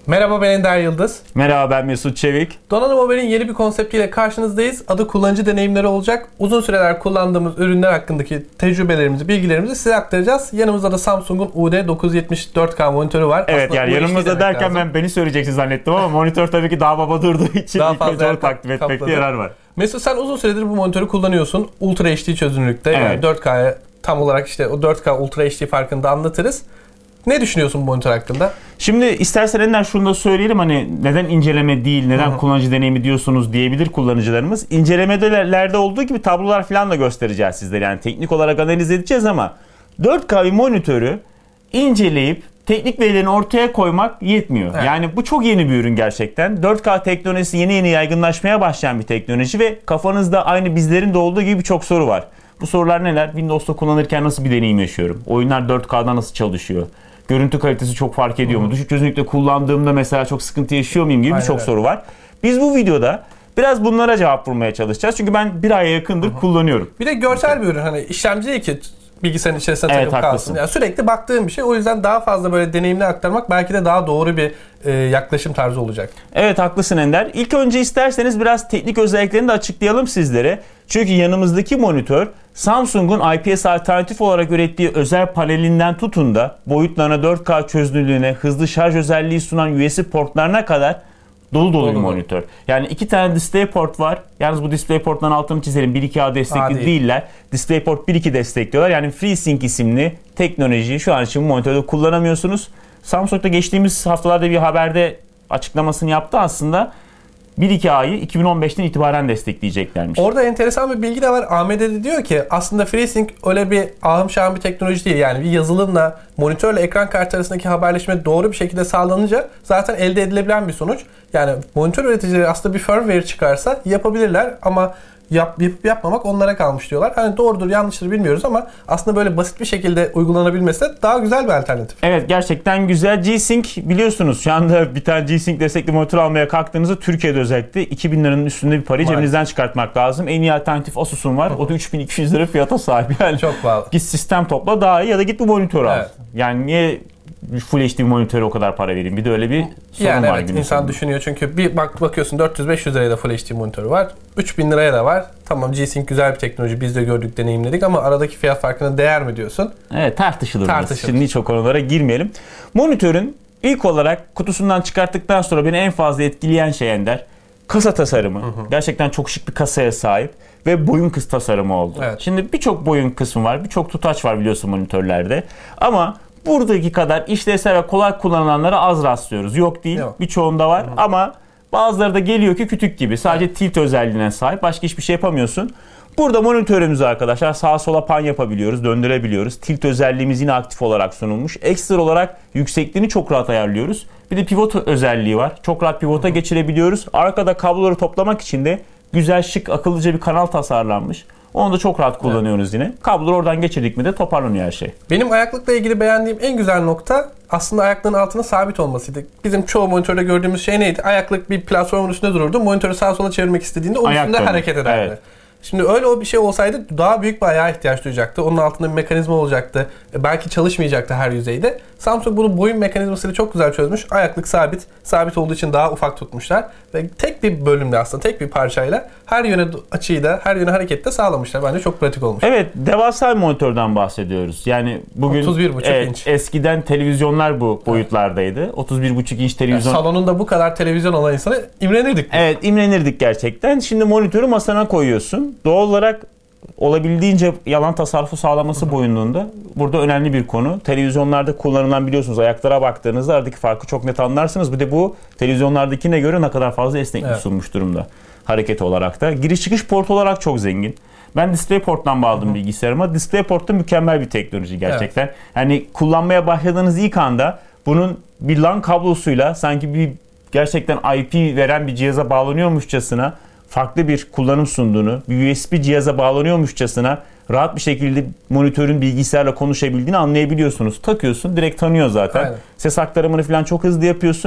Merhaba, ben Ender Yıldız. Merhaba, ben Mesut Çevik. Donanım Haber'in yeni bir konseptiyle karşınızdayız. Adı kullanıcı deneyimleri olacak. Uzun süreler kullandığımız ürünler hakkındaki tecrübelerimizi, bilgilerimizi size aktaracağız. Yanımızda da Samsung'un UD970 4K monitörü var. Evet, aslında yani yanımızda derken beni söyleyeceksin zannettim ama monitör tabii ki daha baba durduğu için daha ilk önce onu takdim etmekte kapladı. yarar var. Mesut, sen uzun süredir bu monitörü kullanıyorsun. Ultra HD çözünürlükte. Evet. Yani 4K'ya tam olarak işte o 4K Ultra HD farkını da anlatırız. Ne düşünüyorsun bu monitör hakkında? Şimdi istersen Ender şunu da söyleyelim, hani neden inceleme değil, neden kullanıcı deneyimi diyorsunuz diyebilir kullanıcılarımız. İncelemelerde olduğu gibi tablolar falan da göstereceğiz sizlere. Yani teknik olarak analiz edeceğiz ama 4K bir monitörü inceleyip teknik verilerini ortaya koymak yetmiyor. Evet. Yani bu çok yeni bir ürün gerçekten. 4K teknolojisi yeni yaygınlaşmaya başlayan bir teknoloji ve kafanızda aynı bizlerin de olduğu gibi birçok soru var. Bu sorular neler? Windows'ta kullanırken nasıl bir deneyim yaşıyorum? Oyunlar 4K'da nasıl çalışıyor? Görüntü kalitesi çok fark ediyor mu? Düşük çözünürlükte kullandığımda mesela çok sıkıntı yaşıyor muyum gibi birçok soru var. Biz bu videoda biraz bunlara cevap bulmaya çalışacağız. Çünkü ben bir aya yakındır kullanıyorum. Bir de görsel bir ürün. Hani işlemci değil ki bilgisayarın içerisine takıp kalsın. Yani sürekli baktığım bir şey. O yüzden daha fazla böyle deneyimli aktarmak belki de daha doğru bir yaklaşım tarzı olacak. Evet, haklısın Ender. İlk önce isterseniz biraz teknik özelliklerini de açıklayalım sizlere. Çünkü yanımızdaki monitör Samsung'un IPS alternatif olarak ürettiği özel panelinden tutun da boyutlarına 4K çözünürlüğüne, hızlı şarj özelliği sunan USB portlarına kadar dolu bir monitör. Yani 2 tane DisplayPort var. Yalnız bu DisplayPort'ların altını çizelim. 1.2A destekli değiller. DisplayPort 1.2 destekliyorlar. Yani FreeSync isimli teknolojiyi şu an için bu monitörde kullanamıyorsunuz. Samsung'da geçtiğimiz haftalarda bir haberde açıklamasını yaptı aslında. 1.2A'yı 2015'ten itibaren destekleyeceklermiş. Orada enteresan bir bilgi de var. AMD de diyor ki aslında FreeSync öyle bir ahım şahım bir teknoloji değil. Yani bir yazılımla monitörle ekran kartı arasındaki haberleşme doğru bir şekilde sağlanınca zaten elde edilebilen bir sonuç. Yani monitör üreticileri aslında bir firmware çıkarsa yapabilirler ama yapmamak onlara kalmış diyorlar. Hani doğrudur yanlıştır bilmiyoruz ama aslında böyle basit bir şekilde uygulanabilmesi de daha güzel bir alternatif. Evet, gerçekten güzel. G-Sync biliyorsunuz şu anda bir tane G-Sync destekli monitör almaya kalktığınızda Türkiye'de özellikle 2000 liranın üstünde bir parayı cebinizden çıkartmak lazım. En iyi alternatif Asus'un var. O da 3200 lira fiyata sahip. Yani çok pahalı. Git sistem topla daha iyi ya da git bu monitörü al. Yani niye Full HD bir monitöre o kadar para vereyim? Bir de öyle bir sorun yani var. Evet, insan düşünüyor çünkü bir bakıyorsun 400-500 liraya da Full HD monitörü var. 3000 liraya da var. Tamam, G-Sync güzel bir teknoloji, biz de gördük, deneyimledik ama aradaki fiyat farkına değer mi diyorsun? Evet, tartışılır. Şimdi hiç o konulara girmeyelim. Monitörün ilk olarak kutusundan çıkarttıktan sonra beni en fazla etkileyen şey Ender, kasa tasarımı. Gerçekten çok şık bir kasaya sahip ve boyun kıs tasarımı oldu. Evet. Şimdi birçok boyun kısmı var, birçok tutaç var biliyorsun monitörlerde ama buradaki kadar işlevsel ve kolay kullanılanlara az rastlıyoruz. Yok değil, birçoğunda var ama bazıları da geliyor ki kütük gibi. Sadece tilt özelliğine sahip, başka hiçbir şey yapamıyorsun. Burada monitörümüzü arkadaşlar sağa sola pan yapabiliyoruz, döndürebiliyoruz. Tilt özelliğimiz yine aktif olarak sunulmuş. Ekstra olarak yüksekliğini çok rahat ayarlıyoruz. Bir de pivot özelliği var. Çok rahat pivota geçirebiliyoruz. Arkada kabloları toplamak için de güzel, şık, akıllıca bir kanal tasarlanmış. Onu da çok rahat kullanıyoruz yine. Kabloları oradan geçirdik mi de toparlanıyor her şey. Benim ayaklıkla ilgili beğendiğim en güzel nokta aslında ayakların altına sabit olmasıydı. Bizim çoğu monitörde gördüğümüz şey neydi? Ayaklık bir platformun üstünde dururdu. Monitörü sağa sola çevirmek istediğinde onun üstünde hareket ederdi. Evet. Şimdi öyle bir şey olsaydı daha büyük bir ayağa ihtiyaç duyacaktı. Onun altında bir mekanizma olacaktı. Belki çalışmayacaktı her yüzeyde. Samsung bunu boyun mekanizmasıyla çok güzel çözmüş. Ayaklık sabit. Sabit olduğu için daha ufak tutmuşlar. Ve tek bir bölümde aslında tek bir parçayla her yöne açıyı da her yöne hareketi de sağlamışlar. Bence çok pratik olmuş. Evet, devasa bir monitörden bahsediyoruz. Yani bugün 31,5 inç. Eskiden televizyonlar bu boyutlardaydı. 31,5 inç televizyon. Yani salonunda bu kadar televizyon olan insana imrenirdik. Evet, imrenirdik gerçekten. Şimdi monitörü masana koyuyorsun. Doğal olarak olabildiğince yalan tasarrufu sağlaması boyunluğunda. Burada önemli bir konu. Televizyonlarda kullanılan biliyorsunuz ayaklara baktığınızda aradaki farkı çok net anlarsınız. Bir de bu televizyonlardakine göre ne kadar fazla esneklik sunmuş durumda. Hareket olarak da. Giriş çıkış port olarak çok zengin. Ben DisplayPort'tan bağladım bilgisayarıma. DisplayPort da mükemmel bir teknoloji gerçekten. Evet. Yani kullanmaya başladığınız ilk anda bunun bir LAN kablosuyla sanki bir gerçekten IP veren bir cihaza bağlanıyormuşçasına farklı bir kullanım sunduğunu, bir USB cihaza bağlanıyormuşçasına rahat bir şekilde monitörün bilgisayarla konuşabildiğini anlayabiliyorsunuz. Takıyorsun, direkt tanıyor zaten. Aynen. Ses aktarımını falan çok hızlı yapıyorsun.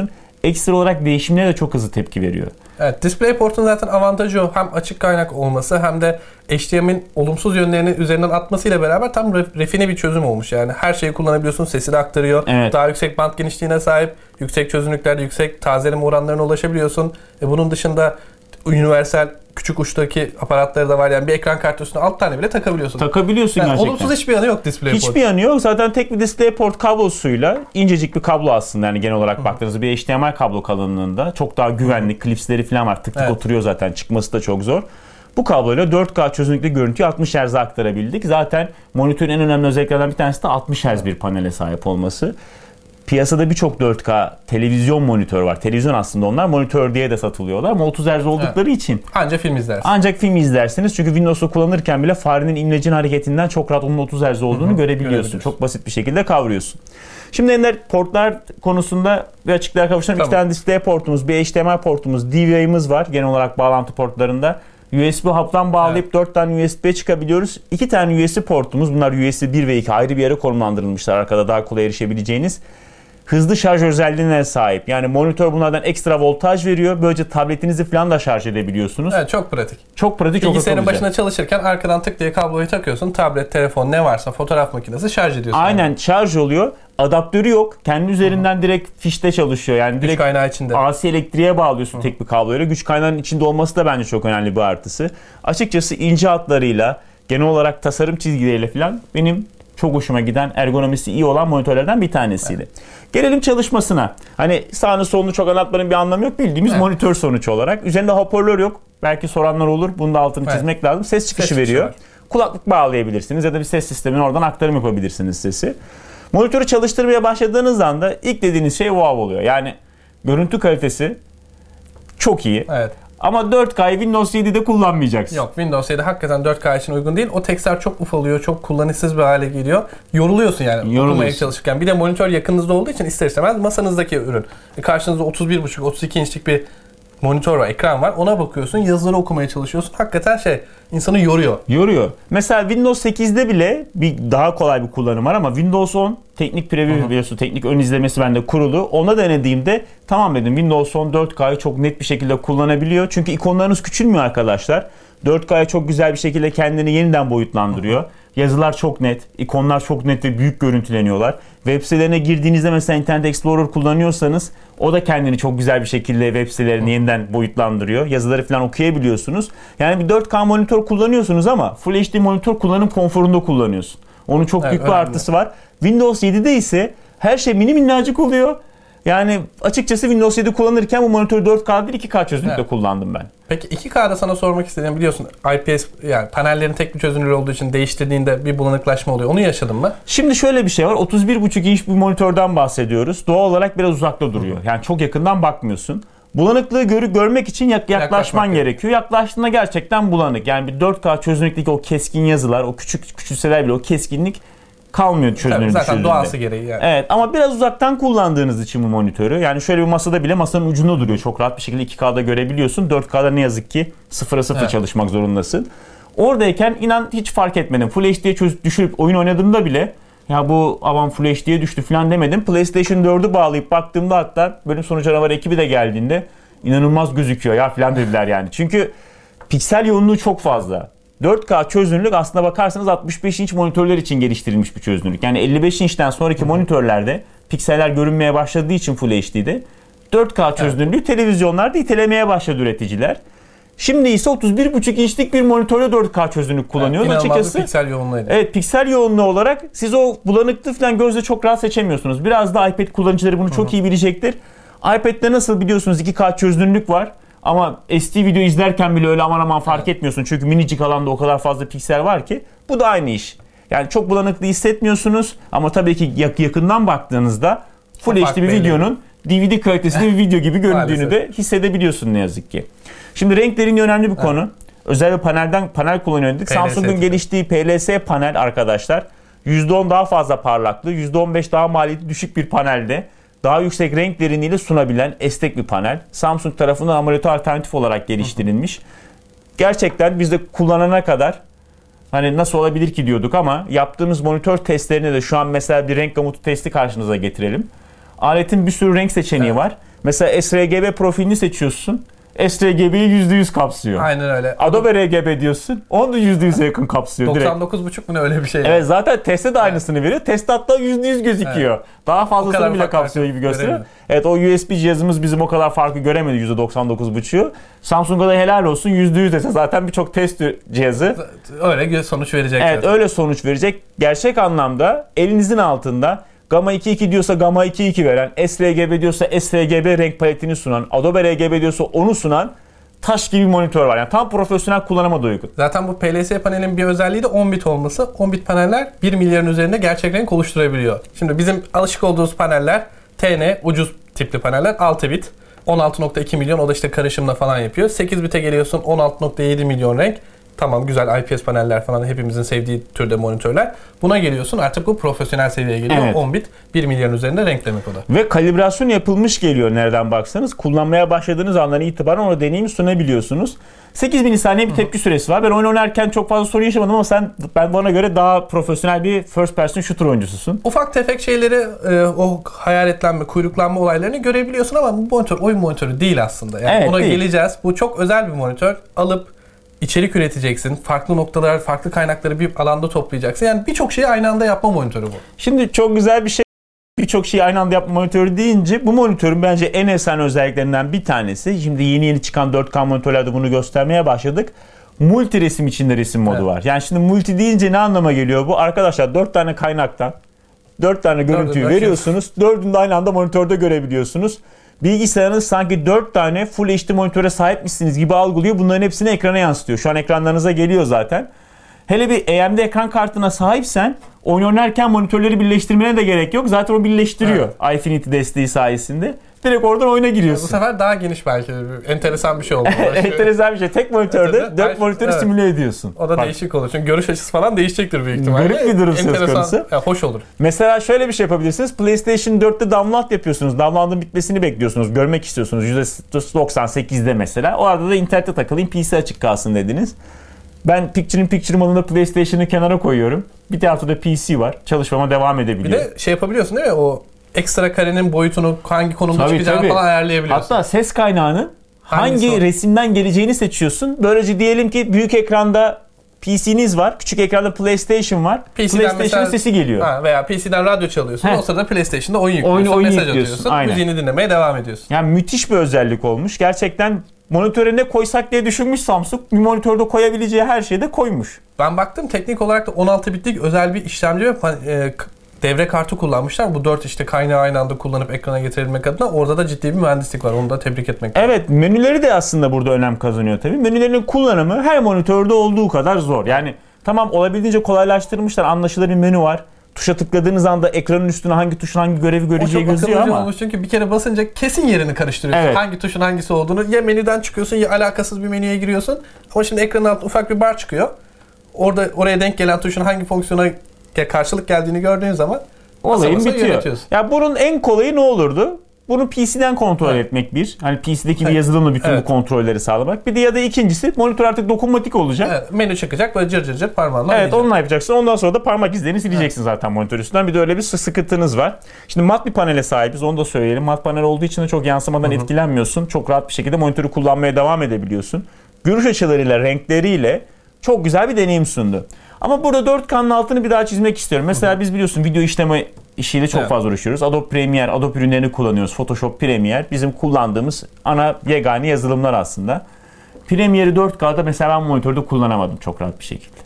ekstra olarak değişimlere de çok hızlı tepki veriyor. Evet, DisplayPort'un zaten avantajı o. Hem açık kaynak olması hem de HDMI'nin olumsuz yönlerini üzerinden atmasıyla beraber tam refine bir çözüm olmuş. Yani her şeyi kullanabiliyorsun, sesini aktarıyor. Evet. Daha yüksek band genişliğine sahip, yüksek çözünürlüklerde yüksek tazeleme oranlarına ulaşabiliyorsun. Bunun dışında universal küçük uçtaki aparatları da var. Yani bir ekran kartı üstüne 6 tane bile takabiliyorsun. Takabiliyorsun yani gerçekten. Olumsuz hiçbir yanı yok DisplayPort. Hiçbir yanı yok. Zaten tek bir DisplayPort kablosuyla incecik bir kablo aslında. Yani genel olarak baktığınızda bir HDMI kablo kalınlığında. Çok daha güvenli. Klipsleri falan var. Tık tık oturuyor zaten. Çıkması da çok zor. Bu kabloyla 4K çözünürlüklü görüntüyü 60 Hz'e aktarabildik. Zaten monitörün en önemli özelliklerinden bir tanesi de 60 Hz bir panele sahip olması. Piyasada birçok 4K televizyon monitör var. Televizyon aslında onlar. Monitör diye de satılıyorlar ama 30 Hz oldukları için ancak film izlersiniz. Ancak film izlersiniz. Çünkü Windows'u kullanırken bile farenin imlecin hareketinden çok rahat onun 30 Hz olduğunu görebiliyorsun. Çok basit bir şekilde kavruyorsun. Şimdi Ender, portlar konusunda bir açıklığa kavuşalım. İki tane display portumuz, bir HDMI portumuz, DVI'miz var genel olarak bağlantı portlarında. USB hub'dan bağlayıp 4 tane USB'ye çıkabiliyoruz. 2 tane USB portumuz. Bunlar USB 1 ve 2 ayrı bir yere konumlandırılmışlar. Arkada daha kolay erişebileceğiniz. Hızlı şarj özelliğine sahip. Yani monitör bunlardan ekstra voltaj veriyor. Böylece tabletinizi falan da şarj edebiliyorsunuz. Evet, çok pratik. Çok pratik, çok bilgisayarın başına çalışırken arkadan tık diye kabloyu takıyorsun. Tablet, telefon ne varsa, fotoğraf makinesi şarj ediyorsun. Aynen yani. Şarj oluyor. Adaptörü yok. Kendi üzerinden direkt fişte çalışıyor. Yani direkt güç kaynağı içinde. AC elektriğe bağlıyorsun tek bir kabloyla. Güç kaynağının içinde olması da bence çok önemli bir artısı. Açıkçası ince hatlarıyla, genel olarak tasarım çizgileriyle falan benim çok hoşuma giden, ergonomisi iyi olan monitörlerden bir tanesiydi. Evet. Gelelim çalışmasına. Hani sağını solunu çok anlatmanın bir anlamı yok. Bildiğimiz monitör sonuç olarak. Üzerinde hoparlör yok. Belki soranlar olur. Bunun da altını çizmek lazım. Ses çıkışı veriyor. Kulaklık bağlayabilirsiniz ya da bir ses sistemine oradan aktarım yapabilirsiniz sesi. Monitörü çalıştırmaya başladığınız anda ilk dediğiniz şey wow oluyor. Yani görüntü kalitesi çok iyi. Evet. Ama 4K'yı Windows 7'de kullanmayacaksın. Yok, Windows 7 hakikaten 4K için uygun değil. O tekstler çok ufalıyor, çok kullanışsız bir hale geliyor. Yoruluyorsun yani okumaya çalışırken. Bir de monitör yakınınızda olduğu için ister istemez masanızdaki ürün. Karşınızda 31,5-32 inçlik bir monitör var, ekran var. Ona bakıyorsun, yazıları okumaya çalışıyorsun. Hakikaten insanı yoruyor. Yoruyor. Mesela Windows 8'de bile bir daha kolay bir kullanım var ama Windows 10 teknik preview biliyorsun, teknik ön izlemesi bende kurulu. Ona denediğimde tamam dedim, Windows 10 4K'yı çok net bir şekilde kullanabiliyor. Çünkü ikonlarınız küçülmüyor arkadaşlar. 4K'ya çok güzel bir şekilde kendini yeniden boyutlandırıyor. Yazılar çok net, ikonlar çok net ve büyük görüntüleniyorlar. Web sitelerine girdiğinizde mesela Internet Explorer kullanıyorsanız o da kendini çok güzel bir şekilde web sitelerini yeniden boyutlandırıyor. Yazıları falan okuyabiliyorsunuz. Yani bir 4K monitör kullanıyorsunuz ama Full HD monitör kullanım konforunda kullanıyorsun. Onun çok büyük bir artısı var. Windows 7'de ise her şey mini minnacık oluyor. Yani açıkçası Windows 7 kullanırken bu monitörü 4K değil 2K çözünürlükte kullandım ben. Peki 2K'da sana sormak istediğim, biliyorsun IPS yani panellerin tek bir çözünürlüğü olduğu için değiştirdiğinde bir bulanıklaşma oluyor. Onu yaşadın mı? Şimdi şöyle bir şey var. 31,5 inç bir monitörden bahsediyoruz. Doğal olarak biraz uzakta duruyor. Yani çok yakından bakmıyorsun. Bulanıklığı görmek için yaklaşman gerekiyor. Yaklaştığında gerçekten bulanık. Yani bir 4K çözünürlükteki o keskin yazılar, o küçülseler bile o keskinlik kalmıyor çözünürlüğü zaten düşürdüğünde. doğası gereği yani. Evet, ama biraz uzaktan kullandığınız için bu monitörü, yani şöyle bir masada bile masanın ucunda duruyor. Çok rahat bir şekilde 2K'da görebiliyorsun. 4K'da ne yazık ki 0'a 0 çalışmak zorundasın. Oradayken inan hiç fark etmedim. Full HD'ye düşürüp oyun oynadığımda bile ya bu aman Full HD'ye düştü falan demedim. PlayStation 4'ü bağlayıp baktığımda, hatta bölüm sonu canavar ekibi de geldiğinde inanılmaz gözüküyor ya falan dediler yani. Çünkü piksel yoğunluğu çok fazla. 4K çözünürlük aslına bakarsanız 65 inç monitörler için geliştirilmiş bir çözünürlük. Yani 55 inçten sonraki monitörlerde pikseller görünmeye başladığı için Full HD'de 4K çözünürlüğü televizyonlarda itelemeye başladı üreticiler. Şimdi ise 31,5 inçlik bir monitörle 4K çözünürlük kullanıyor. Evet, açıkçası piksel yoğunluğuydu. Evet, piksel yoğunluğu olarak siz o bulanıklığı falan gözle çok rahat seçemiyorsunuz. Biraz da iPad kullanıcıları bunu çok iyi bilecektir. iPad'de nasıl biliyorsunuz 2K çözünürlük var. Ama SD video izlerken bile öyle aman aman fark etmiyorsun. Çünkü minicik alanda o kadar fazla piksel var ki. Bu da aynı iş. Yani çok bulanıklığı hissetmiyorsunuz. Ama tabii ki yakından baktığınızda Full HD bir videonun DVD kalitesinde bir video gibi göründüğünü de hissedebiliyorsun ne yazık ki. Şimdi renklerin önemli bir konu. Özel bir panel kullanıyorduk. Samsung'un geliştiği PLS panel arkadaşlar. %10 daha fazla parlaklığı, %15 daha maliyeti düşük bir panelde. Daha yüksek renk derinliğiyle sunabilen esnek bir panel. Samsung tarafından AMOLED alternatif olarak geliştirilmiş. Gerçekten biz de kullanana kadar hani nasıl olabilir ki diyorduk ama yaptığımız monitör testlerine de şu an mesela bir renk gamutu testi karşınıza getirelim. Aletin bir sürü renk seçeneği var. Mesela sRGB profilini seçiyorsun. sRGB'yi %100 kapsıyor. Aynen öyle. Adobe RGB diyorsun. Onu da %100'e yakın kapsıyor 99,5 mu ne öyle bir şey. Evet, zaten testte de aynısını veriyor. Testte hatta %100 gözüküyor. Evet. Daha fazlasını bile kapsıyor gibi gösteriyor. Evet, o USB cihazımız bizim o kadar farkı göremedi, %99,5'u. Samsung'a da helal olsun, %100 dese zaten birçok test cihazı öyle sonuç verecek. Evet, zaten öyle sonuç verecek. Gerçek anlamda elinizin altında Gamma 2.2 diyorsa Gamma 2.2 veren, sRGB diyorsa sRGB renk paletini sunan, Adobe RGB diyorsa onu sunan taş gibi bir monitör var. Yani tam profesyonel kullanıma da uygun. Zaten bu PLS panelin bir özelliği de 10 bit olması. 10 bit paneller 1 milyarın üzerinde gerçek renk oluşturabiliyor. Şimdi bizim alışık olduğumuz paneller TN ucuz tipli paneller 6 bit. 16.2 milyon, o da işte karışımla falan yapıyor. 8 bite geliyorsun, 16.7 milyon renk. Tamam, güzel IPS paneller falan, hepimizin sevdiği türde monitörler. Buna geliyorsun, artık bu profesyonel seviyeye geliyor. Evet. 10 bit 1 milyarın üzerinde renk demek o da. Ve kalibrasyon yapılmış geliyor nereden baksanız. Kullanmaya başladığınız andan itibaren o deneyimi sunabiliyorsunuz. 8 milisaniye bir tepki süresi var. Ben oyun oynarken çok fazla sorun yaşamadım ama ben bana göre daha profesyonel bir first person shooter oyuncususun. Ufak tefek şeyleri, o hayaletlenme, kuyruklanma olaylarını görebiliyorsun ama bu monitör oyun monitörü değil aslında. Yani evet, ona değil. Geleceğiz. Bu çok özel bir monitör. Alıp İçerik üreteceksin. Farklı noktalar, farklı kaynakları bir alanda toplayacaksın. Yani birçok şeyi aynı anda yapma monitörü bu. Şimdi çok güzel bir şey. Birçok şeyi aynı anda yapma monitörü deyince bu monitörün bence en esen özelliklerinden bir tanesi. Şimdi yeni çıkan 4K monitörlerde bunu göstermeye başladık. Multi resim içinde resim modu var. Yani şimdi multi deyince ne anlama geliyor bu? Arkadaşlar 4 tane kaynaktan 4 tane görüntüyü veriyorsunuz. 4'ünü de aynı anda monitörde görebiliyorsunuz. Bilgisayarınız sanki 4 tane Full HD monitöre sahipmişsiniz gibi algılıyor. Bunların hepsini ekrana yansıtıyor. Şu an ekranlarınıza geliyor zaten. Hele bir AMD ekran kartına sahipsen oyun oynarken monitörleri birleştirmene de gerek yok. Zaten o birleştiriyor. Evet. Infinity desteği sayesinde. Direkt oradan oyuna giriyorsun. Bu sefer daha geniş belki. Enteresan bir şey oldu. Enteresan bir şey. Tek monitörde 4 monitörü simüle ediyorsun. O da değişik olur. Çünkü görüş açısı falan değişecektir büyük ihtimalle. Garip bir durum söz konusu. Hoş olur. Mesela şöyle bir şey yapabilirsiniz. PlayStation 4'te download yapıyorsunuz. Download'ın bitmesini bekliyorsunuz. Görmek istiyorsunuz. %98'de mesela. O arada da internete takılayım, PC açık kalsın dediniz. Ben Picture modunda PlayStation'ı kenara koyuyorum. Bir tarafta PC var. Çalışmama devam edebiliyor. Bir de şey yapabiliyorsun değil mi? O ekstra karenin boyutunu hangi konumda çıkacağını falan ayarlayabiliyorsun. Hatta ses kaynağının hangi resimden geleceğini seçiyorsun. Böylece diyelim ki büyük ekranda PC'niz var, küçük ekranda PlayStation var. PlayStation'ın sesi geliyor. Veya PC'den radyo çalıyorsun. O sırada PlayStation'da oyun yüklüyorsun, mesaj atıyorsun. Aynen. Müziğini dinlemeye devam ediyorsun. Yani müthiş bir özellik olmuş. Gerçekten monitöre ne koysak diye düşünmüş Samsung. Bir monitörde koyabileceği her şeyi de koymuş. Ben baktım, teknik olarak da 16 bitlik özel bir işlemci ve devre kartı kullanmışlar. Bu 4 işte kaynağı aynı anda kullanıp ekrana getirebilmek adına. Orada da ciddi bir mühendislik var. Onu da tebrik etmek lazım. Evet, menüleri de aslında burada önem kazanıyor tabii. Menülerin kullanımı her monitörde olduğu kadar zor. Yani tamam, olabildiğince kolaylaştırmışlar. Anlaşılır bir menü var. Tuşa tıkladığınız anda ekranın üstüne hangi tuşun hangi görevi göreceği gözüyor ama. Olmuş çünkü bir kere basınca kesin yerini karıştırıyorsun. Evet. Hangi tuşun hangisi olduğunu. Ya menüden çıkıyorsun ya alakasız bir menüye giriyorsun. Ama şimdi ekranın altında ufak bir bar çıkıyor. Oraya denk gelen tuşun hangi fonksiyona karşılık geldiğini gördüğün zaman olayın bitiyor. Ya bunun en kolayı ne olurdu? Bunu PC'den kontrol etmek bir. Hani PC'deki bir yazılımla bütün bu kontrolleri sağlamak. Bir de ya da ikincisi, monitör artık dokunmatik olacak. Evet, menü çıkacak böyle cır cır cır parmağınla. Evet, onunla yapacaksın. Ondan sonra da parmak izlerini sileceksin zaten monitör üstünden. Bir de öyle bir sıkıntınız var. Şimdi mat bir panele sahibiz, onu da söyleyelim. Mat panel olduğu için de çok yansımadan etkilenmiyorsun. Çok rahat bir şekilde monitörü kullanmaya devam edebiliyorsun. Görüş açılarıyla, renkleriyle çok güzel bir deneyim sundu. Ama burada 4K'nın altını bir daha çizmek istiyorum. Mesela biz biliyorsun video işleme işiyle çok fazla uğraşıyoruz. Adobe Premiere, Adobe ürünlerini kullanıyoruz. Photoshop, Premiere bizim kullandığımız ana yegane yazılımlar aslında. Premiere'i 4K'da mesela ben monitörde kullanamadım çok rahat bir şekilde.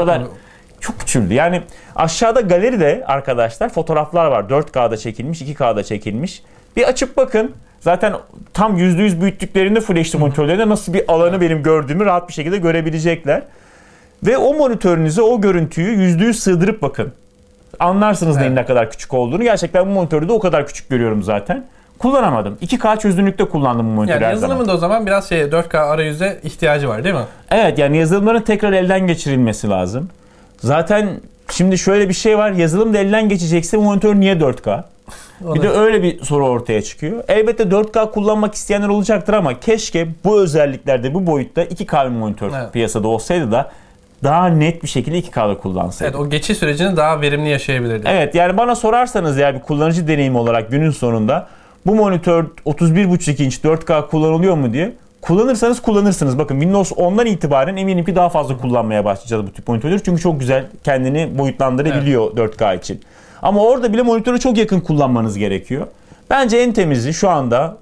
Çok küçüldü. Yani aşağıda galeride arkadaşlar fotoğraflar var. 4K'da çekilmiş, 2K'da çekilmiş. Bir açıp bakın. Zaten tam %100 büyüttüklerinde Full HD monitörlerinde nasıl bir alanı benim gördüğümü rahat bir şekilde görebilecekler. Ve o monitörünüze o görüntüyü %100 sığdırıp bakın. Anlarsınız neyin ne kadar küçük olduğunu. Gerçekten bu monitörü de o kadar küçük görüyorum zaten. Kullanamadım. 2K çözünürlükte kullandım bu monitörü her zaman. Yazılımın da o zaman biraz 4K arayüze ihtiyacı var değil mi? Evet, yani yazılımların tekrar elden geçirilmesi lazım. Zaten şimdi şöyle bir şey var. Yazılım da elden geçecekse monitör niye 4K? Bir de öyle bir soru ortaya çıkıyor. Elbette 4K kullanmak isteyenler olacaktır ama keşke bu özelliklerde, bu boyutta 2K bir monitör piyasada olsaydı da daha net bir şekilde 2K'da kullansaydım. Evet, o geçiş sürecini daha verimli yaşayabilirdik. Evet, yani bana sorarsanız ya bir kullanıcı deneyimi olarak günün sonunda bu monitör 31.5 inç 4K kullanılıyor mu diye, kullanırsanız kullanırsınız. Bakın Windows 10'dan itibaren eminim ki daha fazla kullanmaya başlayacağız bu tip monitörleri. Çünkü çok güzel kendini boyutlandırabiliyor 4K için. Ama orada bile monitörü çok yakın kullanmanız gerekiyor. Bence en temizi şu anda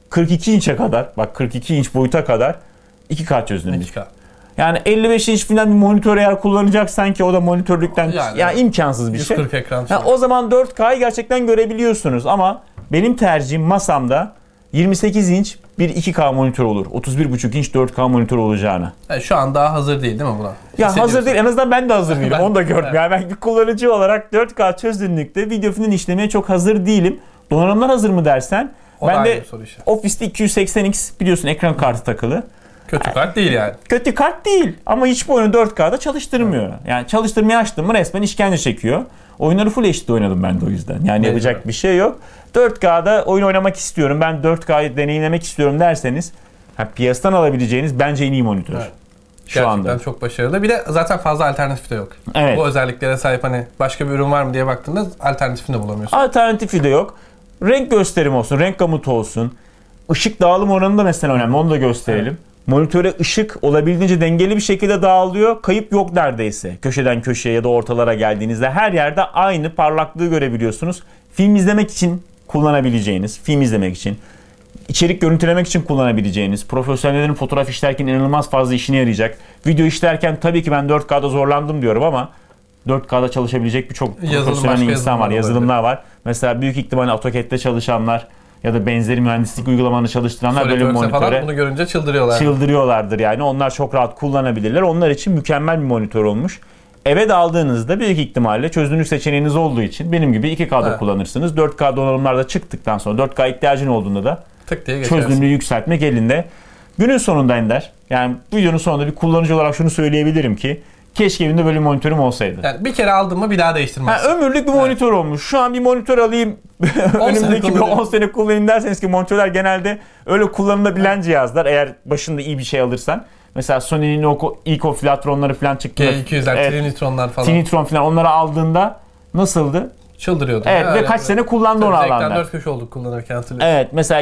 42 inçe kadar, bak 42 inç boyuta kadar 2K çözünürlük. 2K. Yani 55 inç falan bir monitör eğer kullanacaksan ki o da monitörlükten yani imkansız bir 140 şey. ekran. Yani o zaman 4K'yı gerçekten görebiliyorsunuz ama benim tercihim masamda 28 inç bir 2K monitör olur. 31.5 inç 4K monitör olacağına. Yani şu an daha hazır değil mi buna? Ya hazır değil. En azından ben de hazır değilim. Onu da gördüm. Evet. Yani ben bir kullanıcı olarak 4K çözünürlükte video film işlemeye çok hazır değilim. Donanımlar hazır mı dersen? O ben de işte. Office'te 280X biliyorsun ekran kartı takılı. Kötü kart değil yani. Kötü kart değil ama hiçbir oyunu 4K'da çalıştırmıyor. Evet. Yani çalıştırmaya açtım mı resmen işkence çekiyor. Oyunları Full HD'de oynadım ben de o yüzden. Yani yapacak bir şey yok. 4K'da oyun oynamak istiyorum, ben 4K'yı deneyimlemek istiyorum derseniz piyasadan alabileceğiniz bence en iyi monitör. Evet. Şu gerçekten anda. çok başarılı. Bir de zaten fazla alternatif de yok. Evet. Bu özelliklere sahip hani başka bir ürün var mı diye baktığında alternatifini de bulamıyorsun. Alternatifi de yok. Renk gösterimi olsun, renk gamutu olsun. Işık dağılım oranı da mesela önemli. Onu da gösterelim. Evet. Monitöre ışık olabildiğince dengeli bir şekilde dağılıyor. Kayıp yok neredeyse. Köşeden köşeye ya da ortalara geldiğinizde her yerde aynı parlaklığı görebiliyorsunuz. Film izlemek için kullanabileceğiniz, film izlemek için, içerik görüntülemek için kullanabileceğiniz, profesyonellerin fotoğraf işlerken inanılmaz fazla işine yarayacak. Video işlerken tabii ki ben 4K'da zorlandım diyorum ama 4K'da çalışabilecek birçok profesyonel insan var, yazılımlar var. Mesela büyük ihtimalle AutoCAD'de çalışanlar ya da benzeri mühendislik uygulamalarını çalıştıranlar böyle bir monitöre bunu görünce çıldırıyorlar. Çıldırıyorlardır yani. Onlar çok rahat kullanabilirler. Onlar için mükemmel bir monitör olmuş. Eve de aldığınızda büyük ihtimalle çözünürlük seçeneğiniz olduğu için benim gibi 2K'da kullanırsınız. 4K donanımlar da çıktıktan sonra 4K ihtiyacın olduğunda da çözünürlüğü yükseltmek elinde. Günün sonunda Ender, yani videonun sonunda bir kullanıcı olarak şunu söyleyebilirim ki keşke evimde böyle bir monitörüm olsaydı. Yani bir kere aldım mı bir daha değiştirmezsin. Ömürlük bir monitör olmuş. Şu an bir monitör alayım, önümüzdeki bir 10 sene kullanayım derseniz ki monitörler genelde öyle kullanılabilen cihazlar. Eğer başında iyi bir şey alırsan. Mesela Sony'nin o Eco Flatronları falan çıktı. G200'ler, Trinitronlar falan. Trinitron falan onları aldığında nasıldı? Çıldırıyordu. Evet ve kaç sene kullandı onu alanlar. 4 köşe olduk kullanırken hatırlıyorum. Evet mesela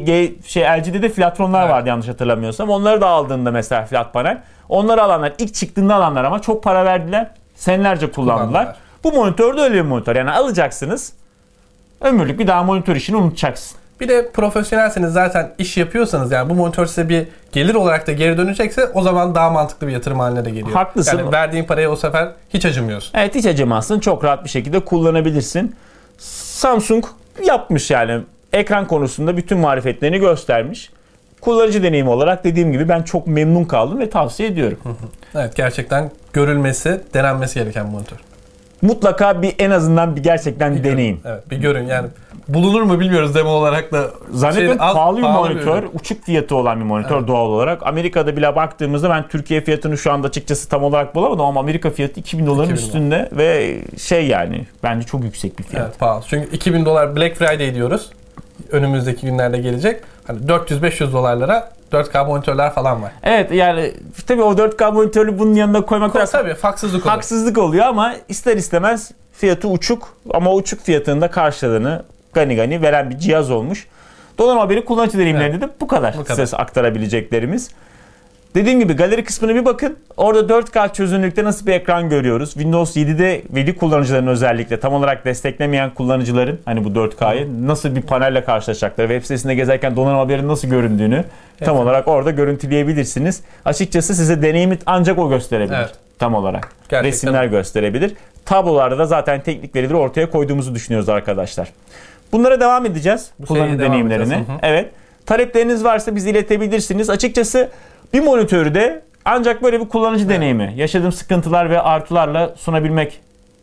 LG'de de Flatronlar vardı yanlış hatırlamıyorsam. Onları da aldığında mesela flat panel. Onları alanlar ilk çıktığında alanlar ama çok para verdiler. Senelerce kullandılar. Bu monitör de öyle bir monitör. Yani alacaksınız. Ömürlük bir daha monitör işini unutacaksın. Bir de profesyonelseniz zaten iş yapıyorsanız yani bu monitör size bir gelir olarak da geri dönecekse o zaman daha mantıklı bir yatırım haline de geliyor. Haklısın. Yani verdiğin paraya o sefer hiç acımıyorsun. Evet hiç acımazsın. Çok rahat bir şekilde kullanabilirsin. Samsung yapmış yani. Ekran konusunda bütün marifetlerini göstermiş. Kullanıcı deneyimi olarak dediğim gibi ben çok memnun kaldım ve tavsiye ediyorum. Evet gerçekten görülmesi, denenmesi gereken bir monitör. Mutlaka en azından gerçekten deneyin. Evet bir görün yani. Bulunur mu bilmiyoruz demo olarak da. Zannediyorum pahalı bir monitör, uçuk fiyatı olan bir monitör doğal olarak. Amerika'da bile baktığımızda ben Türkiye fiyatını şu anda açıkçası tam olarak bulamadım ama Amerika fiyatı $2000 üstünde ve yani bence çok yüksek bir fiyat. Evet pahalı. Çünkü $2000 Black Friday diyoruz. Önümüzdeki günlerde gelecek. Hani $400-500 4K monitörler falan var. Evet yani tabii o 4K monitörü bunun yanında koymak biraz tabii haksızlık olur. Haksızlık oluyor ama ister istemez fiyatı uçuk ama uçuk fiyatının da karşılığını gani veren bir cihaz olmuş. Donanım haberi kullanıcı deneyimlerinde de bu kadar size aktarabileceklerimiz. Dediğim gibi galeri kısmına bir bakın. Orada 4K çözünürlükte nasıl bir ekran görüyoruz? Windows 7'de veri kullanıcıların özellikle tam olarak desteklemeyen kullanıcıların hani bu 4K'yı nasıl bir panelle karşılaşacakları, web sitesinde gezerken donanım haberinin nasıl göründüğünü tam olarak orada görüntüleyebilirsiniz. Açıkçası size deneyimi ancak o gösterebilir. Evet. Tam olarak. Gerçekten. Resimler gösterebilir. Tablolarda da zaten teknik verileri ortaya koyduğumuzu düşünüyoruz arkadaşlar. Bunlara devam edeceğiz. Kullanım deneyimlerini. Evet. Talepleriniz varsa bizi iletebilirsiniz. Açıkçası bir monitörü de ancak böyle bir kullanıcı deneyimi, yaşadığım sıkıntılar ve artılarla sunabilmek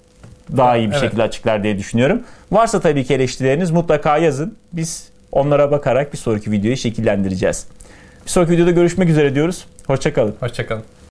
daha iyi bir şekilde açıklar diye düşünüyorum. Varsa tabii ki eleştirileriniz mutlaka yazın. Biz onlara bakarak bir sonraki videoyu şekillendireceğiz. Bir sonraki videoda görüşmek üzere diyoruz. Hoşça kalın. Hoşça kalın.